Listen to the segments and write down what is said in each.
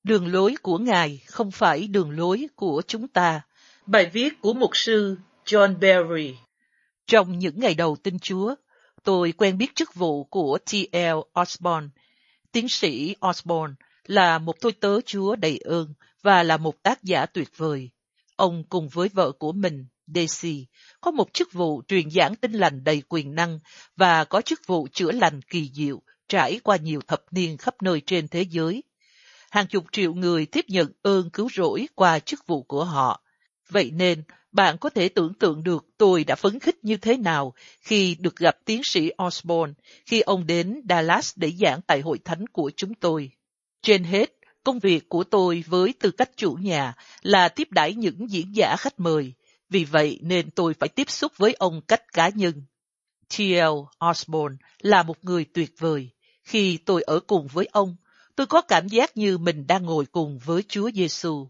Đường lối của Ngài không phải đường lối của chúng ta. Bài viết của mục sư John Berry. Trong những ngày đầu tin Chúa, tôi quen biết chức vụ của T.L. Osborne. Tiến sĩ Osborne là một tôi tớ Chúa đầy ơn và là một tác giả tuyệt vời. Ông cùng với vợ của mình, Daisy, có một chức vụ truyền giảng tin lành đầy quyền năng và có chức vụ chữa lành kỳ diệu trải qua nhiều thập niên khắp nơi trên thế giới. Hàng chục triệu người tiếp nhận ơn cứu rỗi qua chức vụ của họ. Vậy nên, bạn có thể tưởng tượng được tôi đã phấn khích như thế nào khi được gặp tiến sĩ Osborne khi ông đến Dallas để giảng tại hội thánh của chúng tôi. Trên hết, công việc của tôi với tư cách chủ nhà là tiếp đãi những diễn giả khách mời. Vì vậy nên tôi phải tiếp xúc với ông cách cá nhân. T.L. Osborne là một người tuyệt vời. Khi tôi ở cùng với ông, tôi có cảm giác như mình đang ngồi cùng với Chúa Giêsu.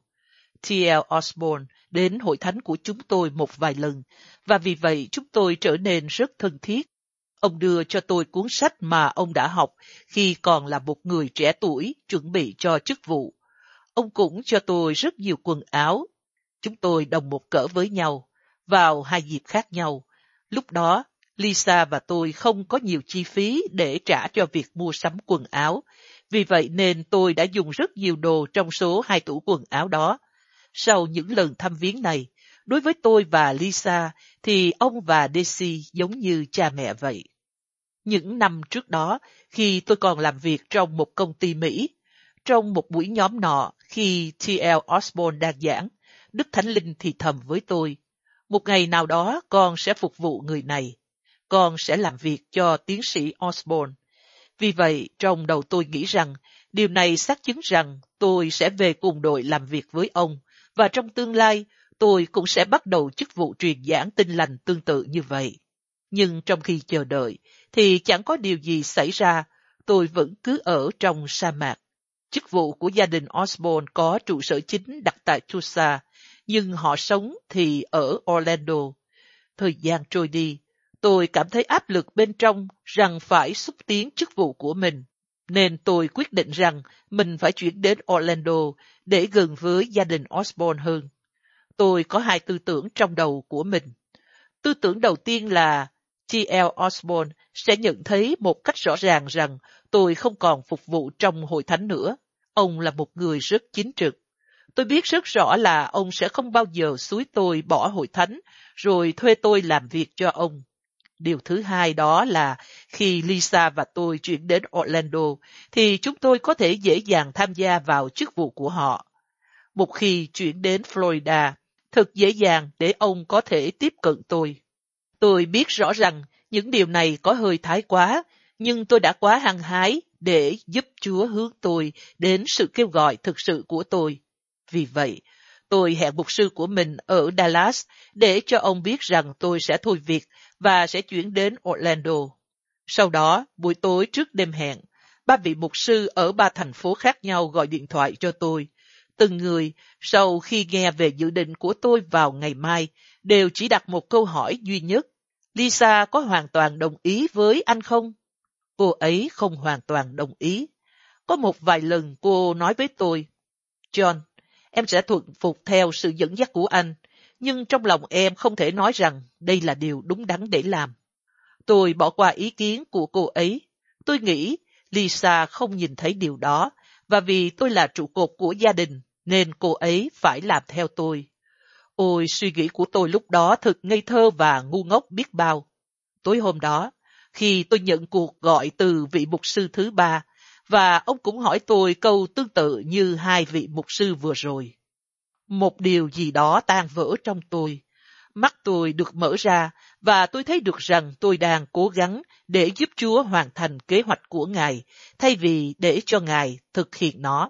T.L. Osborne đến hội thánh của chúng tôi một vài lần, và vì vậy chúng tôi trở nên rất thân thiết. Ông đưa cho tôi cuốn sách mà ông đã học khi còn là một người trẻ tuổi chuẩn bị cho chức vụ. Ông cũng cho tôi rất nhiều quần áo. Chúng tôi đồng một cỡ với nhau, vào hai dịp khác nhau. Lúc đó, Lisa và tôi không có nhiều chi phí để trả cho việc mua sắm quần áo. Vì vậy nên tôi đã dùng rất nhiều đồ trong số 2 tủ quần áo đó. Sau những lần thăm viếng này, đối với tôi và Lisa thì ông và Daisy giống như cha mẹ vậy. Những năm trước đó, khi tôi còn làm việc trong một công ty Mỹ, trong một buổi nhóm nọ khi T.L. Osborne đang giảng, Đức Thánh Linh thì thầm với tôi, một ngày nào đó con sẽ phục vụ người này, con sẽ làm việc cho tiến sĩ Osborne. Vì vậy, trong đầu tôi nghĩ rằng, điều này xác chứng rằng tôi sẽ về cùng đội làm việc với ông, và trong tương lai, tôi cũng sẽ bắt đầu chức vụ truyền giảng tin lành tương tự như vậy. Nhưng trong khi chờ đợi, thì chẳng có điều gì xảy ra, tôi vẫn cứ ở trong sa mạc. Chức vụ của gia đình Osborne có trụ sở chính đặt tại Tulsa, nhưng họ sống thì ở Orlando. Thời gian trôi đi, tôi cảm thấy áp lực bên trong rằng phải xúc tiến chức vụ của mình, nên tôi quyết định rằng mình phải chuyển đến Orlando để gần với gia đình Osborne hơn. Tôi có 2 tư tưởng trong đầu của mình. Tư tưởng đầu tiên là T.L. Osborne sẽ nhận thấy một cách rõ ràng rằng tôi không còn phục vụ trong hội thánh nữa. Ông là một người rất chính trực. Tôi biết rất rõ là ông sẽ không bao giờ xúi tôi bỏ hội thánh rồi thuê tôi làm việc cho ông. Điều thứ hai đó là khi Lisa và tôi chuyển đến Orlando thì chúng tôi có thể dễ dàng tham gia vào chức vụ của họ. Một khi chuyển đến Florida, thật dễ dàng để ông có thể tiếp cận tôi. Tôi biết rõ rằng những điều này có hơi thái quá, nhưng tôi đã quá hăng hái để giúp Chúa hướng tôi đến sự kêu gọi thực sự của tôi. Vì vậy, tôi hẹn mục sư của mình ở Dallas để cho ông biết rằng tôi sẽ thôi việc và sẽ chuyển đến Orlando. Sau đó, buổi tối trước đêm hẹn, 3 vị mục sư ở 3 thành phố khác nhau gọi điện thoại cho tôi. Từng người, sau khi nghe về dự định của tôi vào ngày mai, đều chỉ đặt một câu hỏi duy nhất. Lisa có hoàn toàn đồng ý với anh không? Cô ấy không hoàn toàn đồng ý. Có một vài lần cô nói với tôi, John, em sẽ thuận phục theo sự dẫn dắt của anh, nhưng trong lòng em không thể nói rằng đây là điều đúng đắn để làm. Tôi bỏ qua ý kiến của cô ấy. Tôi nghĩ Lisa không nhìn thấy điều đó, và vì tôi là trụ cột của gia đình, nên cô ấy phải làm theo tôi. Ôi, suy nghĩ của tôi lúc đó thật ngây thơ và ngu ngốc biết bao. Tối hôm đó, khi tôi nhận cuộc gọi từ vị mục sư thứ 3, và ông cũng hỏi tôi câu tương tự như 2 vị mục sư vừa rồi. Một điều gì đó tan vỡ trong tôi. Mắt tôi được mở ra, và tôi thấy được rằng tôi đang cố gắng để giúp Chúa hoàn thành kế hoạch của Ngài, thay vì để cho Ngài thực hiện nó.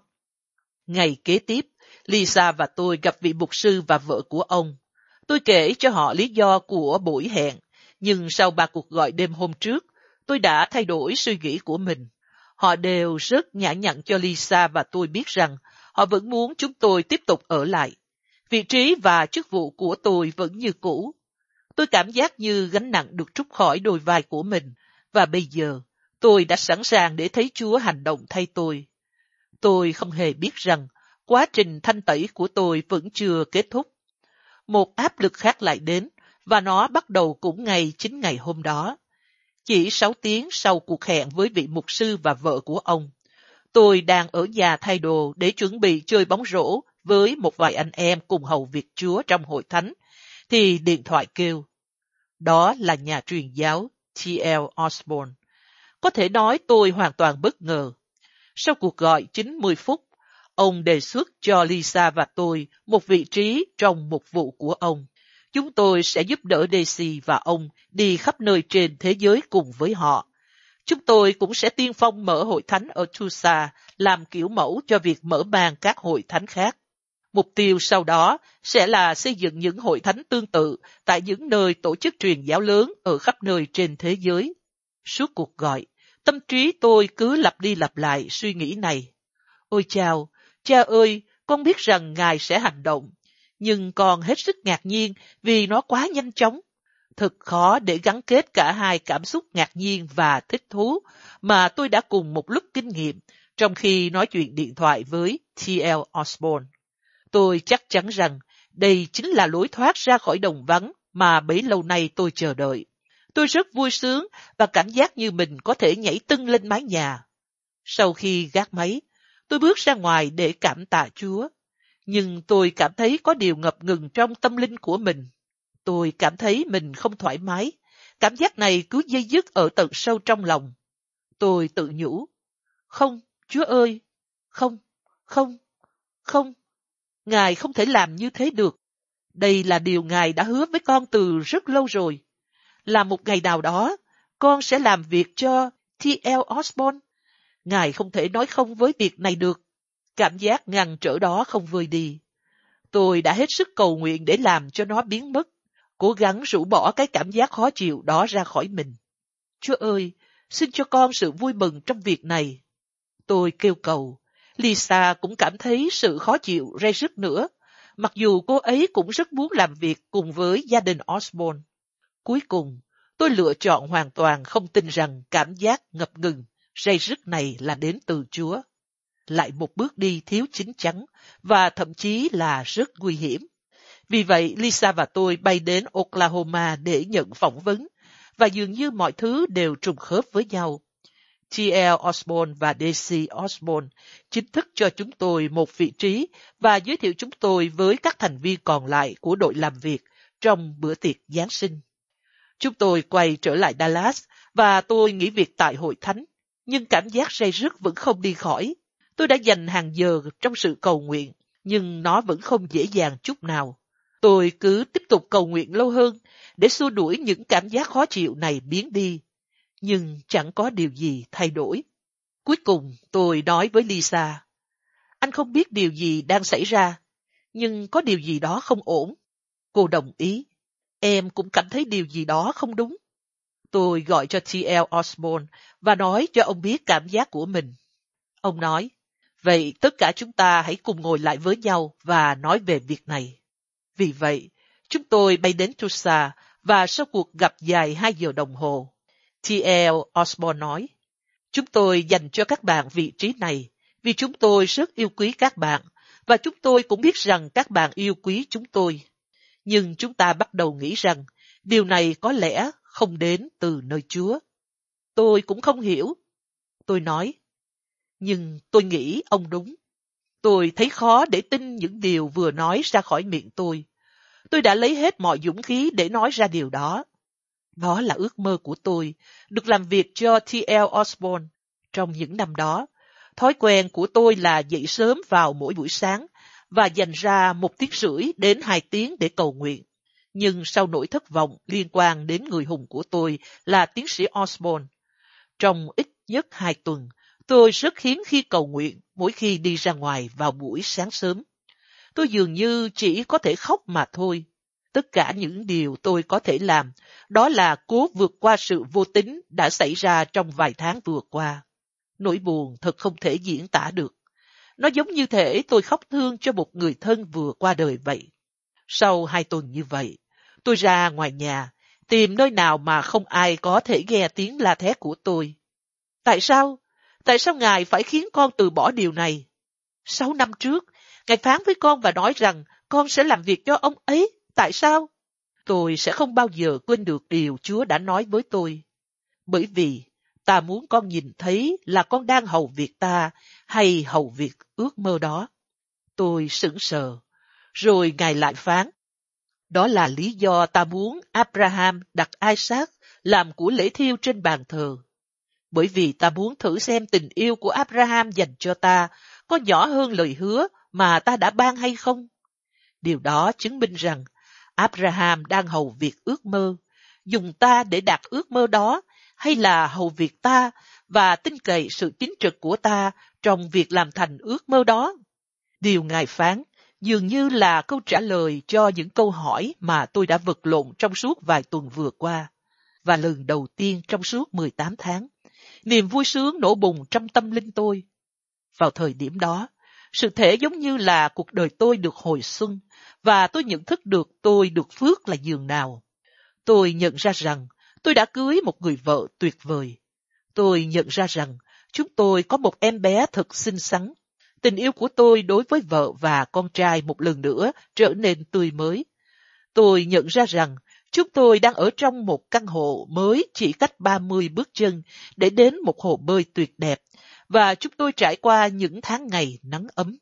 Ngày kế tiếp, Lisa và tôi gặp vị mục sư và vợ của ông. Tôi kể cho họ lý do của buổi hẹn, nhưng sau 3 cuộc gọi đêm hôm trước, tôi đã thay đổi suy nghĩ của mình. Họ đều rất nhã nhặn cho Lisa và tôi biết rằng họ vẫn muốn chúng tôi tiếp tục ở lại. Vị trí và chức vụ của tôi vẫn như cũ. Tôi cảm giác như gánh nặng được trút khỏi đôi vai của mình, và bây giờ tôi đã sẵn sàng để thấy Chúa hành động thay tôi. Tôi không hề biết rằng quá trình thanh tẩy của tôi vẫn chưa kết thúc. Một áp lực khác lại đến, và nó bắt đầu cũng ngay chính ngày hôm đó. Chỉ 6 tiếng sau cuộc hẹn với vị mục sư và vợ của ông, tôi đang ở nhà thay đồ để chuẩn bị chơi bóng rổ với một vài anh em cùng hầu việc Chúa trong hội thánh, thì điện thoại kêu. Đó là nhà truyền giáo T.L. Osborne. Có thể nói tôi hoàn toàn bất ngờ. Sau cuộc gọi 90 phút, ông đề xuất cho Lisa và tôi một vị trí trong mục vụ của ông. Chúng tôi sẽ giúp đỡ Daisy và ông đi khắp nơi trên thế giới cùng với họ. Chúng tôi cũng sẽ tiên phong mở hội thánh ở Tulsa, làm kiểu mẫu cho việc mở mang các hội thánh khác. Mục tiêu sau đó sẽ là xây dựng những hội thánh tương tự tại những nơi tổ chức truyền giáo lớn ở khắp nơi trên thế giới. Suốt cuộc gọi, tâm trí tôi cứ lặp đi lặp lại suy nghĩ này. Ôi chao, cha ơi, con biết rằng Ngài sẽ hành động, nhưng con hết sức ngạc nhiên vì nó quá nhanh chóng. Thật khó để gắn kết cả hai cảm xúc ngạc nhiên và thích thú mà tôi đã cùng một lúc kinh nghiệm trong khi nói chuyện điện thoại với T.L. Osborne. Tôi chắc chắn rằng đây chính là lối thoát ra khỏi đồng vắng mà bấy lâu nay tôi chờ đợi. Tôi rất vui sướng và cảm giác như mình có thể nhảy tưng lên mái nhà. Sau khi gác máy, tôi bước ra ngoài để cảm tạ Chúa. Nhưng tôi cảm thấy có điều ngập ngừng trong tâm linh của mình. Tôi cảm thấy mình không thoải mái. Cảm giác này cứ dây dứt ở tận sâu trong lòng. Tôi tự nhủ. Không, Chúa ơi! Không, không, không. Ngài không thể làm như thế được. Đây là điều Ngài đã hứa với con từ rất lâu rồi. Là một ngày nào đó, con sẽ làm việc cho T.L. Osborne. Ngài không thể nói không với việc này được. Cảm giác ngăn trở đó không vơi đi. Tôi đã hết sức cầu nguyện để làm cho nó biến mất, cố gắng rũ bỏ cái cảm giác khó chịu đó ra khỏi mình. Chúa ơi, xin cho con sự vui mừng trong việc này. Tôi kêu cầu. Lisa cũng cảm thấy sự khó chịu ray rứt nữa, mặc dù cô ấy cũng rất muốn làm việc cùng với gia đình Osborne. Cuối cùng, tôi lựa chọn hoàn toàn không tin rằng cảm giác ngập ngừng, ray rứt này là đến từ Chúa. Lại một bước đi thiếu chín chắn và thậm chí là rất nguy hiểm. Vì vậy, Lisa và tôi bay đến Oklahoma để nhận phỏng vấn, và dường như mọi thứ đều trùng khớp với nhau. T.L. Osborne và Daisy Osborne chính thức cho chúng tôi một vị trí và giới thiệu chúng tôi với các thành viên còn lại của đội làm việc trong bữa tiệc Giáng sinh. Chúng tôi quay trở lại Dallas và tôi nghỉ việc tại hội thánh, nhưng cảm giác ray rứt vẫn không đi khỏi. Tôi đã dành hàng giờ trong sự cầu nguyện, nhưng nó vẫn không dễ dàng chút nào. Tôi cứ tiếp tục cầu nguyện lâu hơn để xua đuổi những cảm giác khó chịu này biến đi. Nhưng chẳng có điều gì thay đổi. Cuối cùng tôi nói với Lisa, anh không biết điều gì đang xảy ra, nhưng có điều gì đó không ổn. Cô đồng ý. Em cũng cảm thấy điều gì đó không đúng. Tôi gọi cho T.L. Osborne và nói cho ông biết cảm giác của mình. Ông nói, vậy tất cả chúng ta hãy cùng ngồi lại với nhau và nói về việc này. Vì vậy, chúng tôi bay đến Tulsa và sau cuộc gặp dài 2 giờ đồng hồ, T.L. Osborne nói, chúng tôi dành cho các bạn vị trí này vì chúng tôi rất yêu quý các bạn và chúng tôi cũng biết rằng các bạn yêu quý chúng tôi. Nhưng chúng ta bắt đầu nghĩ rằng điều này có lẽ không đến từ nơi Chúa. Tôi cũng không hiểu. Tôi nói, nhưng tôi nghĩ ông đúng. Tôi thấy khó để tin những điều vừa nói ra khỏi miệng tôi. Tôi đã lấy hết mọi dũng khí để nói ra điều đó. Đó là ước mơ của tôi, được làm việc cho T.L. Osborne. Trong những năm đó, thói quen của tôi là dậy sớm vào mỗi buổi sáng và dành ra 1 tiếng rưỡi đến 2 tiếng để cầu nguyện. Nhưng sau nỗi thất vọng liên quan đến người hùng của tôi là tiến sĩ Osborne, trong ít nhất 2 tuần, tôi rất hiếm khi cầu nguyện mỗi khi đi ra ngoài vào buổi sáng sớm. Tôi dường như chỉ có thể khóc mà thôi. Tất cả những điều tôi có thể làm, đó là cố vượt qua sự vô tín đã xảy ra trong vài tháng vừa qua. Nỗi buồn thật không thể diễn tả được. Nó giống như thể tôi khóc thương cho một người thân vừa qua đời vậy. Sau 2 tuần như vậy, tôi ra ngoài nhà, tìm nơi nào mà không ai có thể nghe tiếng la thét của tôi. Tại sao? Tại sao Ngài phải khiến con từ bỏ điều này? 6 năm trước, Ngài phán với con và nói rằng con sẽ làm việc cho ông ấy. Tại sao? Tôi sẽ không bao giờ quên được điều Chúa đã nói với tôi. Bởi vì ta muốn con nhìn thấy là con đang hầu việc ta hay hầu việc ước mơ đó. Tôi sững sờ. Rồi Ngài lại phán. Đó là lý do ta muốn Abraham đặt Isaac làm của lễ thiêu trên bàn thờ. Bởi vì ta muốn thử xem tình yêu của Abraham dành cho ta có nhỏ hơn lời hứa mà ta đã ban hay không. Điều đó chứng minh rằng Abraham đang hầu việc ước mơ, dùng ta để đạt ước mơ đó, hay là hầu việc ta và tin cậy sự tín trực của ta trong việc làm thành ước mơ đó. Điều Ngài phán dường như là câu trả lời cho những câu hỏi mà tôi đã vật lộn trong suốt vài tuần vừa qua. Và lần đầu tiên trong suốt 18 tháng, niềm vui sướng nổ bùng trong tâm linh tôi. Vào thời điểm đó, sự thể giống như là cuộc đời tôi được hồi xuân, và tôi nhận thức được tôi được phước là giường nào. Tôi nhận ra rằng tôi đã cưới một người vợ tuyệt vời. Tôi nhận ra rằng chúng tôi có một em bé thật xinh xắn. Tình yêu của tôi đối với vợ và con trai một lần nữa trở nên tươi mới. Tôi nhận ra rằng chúng tôi đang ở trong một căn hộ mới chỉ cách 30 bước chân để đến một hồ bơi tuyệt đẹp, và chúng tôi trải qua những tháng ngày nắng ấm.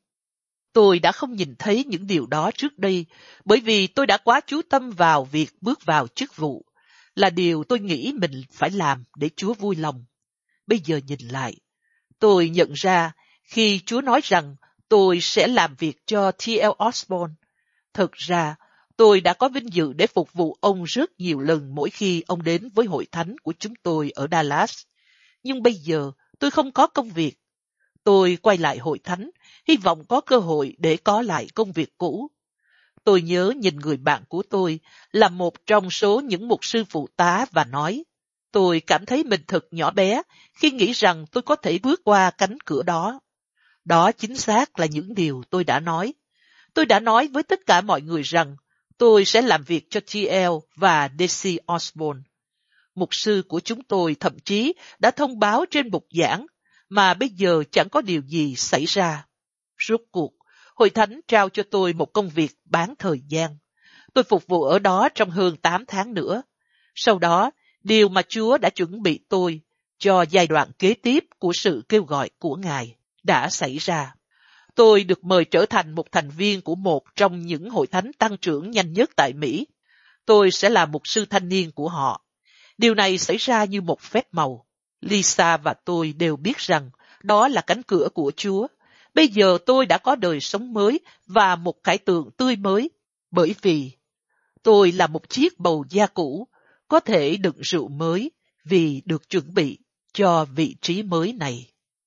Tôi đã không nhìn thấy những điều đó trước đây, bởi vì tôi đã quá chú tâm vào việc bước vào chức vụ, là điều tôi nghĩ mình phải làm để Chúa vui lòng. Bây giờ nhìn lại, tôi nhận ra khi Chúa nói rằng tôi sẽ làm việc cho T.L. Osborne, thực ra tôi đã có vinh dự để phục vụ ông rất nhiều lần mỗi khi ông đến với hội thánh của chúng tôi ở Dallas. Nhưng bây giờ tôi không có công việc. Tôi quay lại hội thánh, hy vọng có cơ hội để có lại công việc cũ. Tôi nhớ nhìn người bạn của tôi là một trong số những mục sư phụ tá và nói, tôi cảm thấy mình thật nhỏ bé khi nghĩ rằng tôi có thể bước qua cánh cửa đó. Đó chính xác là những điều tôi đã nói. Tôi đã nói với tất cả mọi người rằng tôi sẽ làm việc cho T.L. và D.C. Osborne. Mục sư của chúng tôi thậm chí đã thông báo trên bục giảng, mà bây giờ chẳng có điều gì xảy ra. Rốt cuộc, hội thánh trao cho tôi một công việc bán thời gian. Tôi phục vụ ở đó trong hơn 8 tháng nữa. Sau đó, điều mà Chúa đã chuẩn bị tôi cho giai đoạn kế tiếp của sự kêu gọi của Ngài đã xảy ra. Tôi được mời trở thành một thành viên của một trong những hội thánh tăng trưởng nhanh nhất tại Mỹ. Tôi sẽ là mục sư thanh niên của họ. Điều này xảy ra như một phép màu. Lisa và tôi đều biết rằng đó là cánh cửa của Chúa. Bây giờ tôi đã có đời sống mới và một khải tượng tươi mới, bởi vì tôi là một chiếc bầu da cũ, có thể đựng rượu mới vì được chuẩn bị cho vị trí mới này.